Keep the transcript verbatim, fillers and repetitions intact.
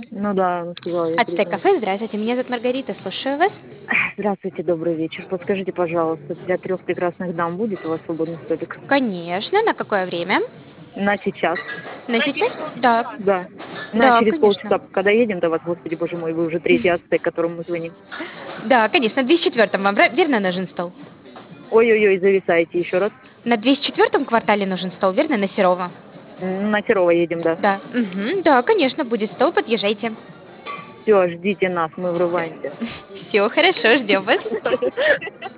Ну да, она сказала, я Ацтек перезвоню. кафе, здравствуйте, меня зовут Маргарита, слушаю вас. Здравствуйте, добрый вечер. Подскажите, пожалуйста, для трех прекрасных дам будет у вас свободный столик? Конечно, на какое время? На сейчас? На сейчас? Да, Да. На да, через конечно. полчаса, пока доедем до вас, господи, боже мой, вы уже третий ацтек, которому мы звоним. Да, конечно, на двести четвёртом вам вра- верно нужен стол? Ой-ой-ой, зависаете еще раз. На двести четвёртом квартале нужен стол, верно, на Серова? М, На Серова едем, да. Да, мгм, да, конечно, будет стол, подъезжайте. Все, ждите нас, мы врываемся. Все, хорошо, ждем вас.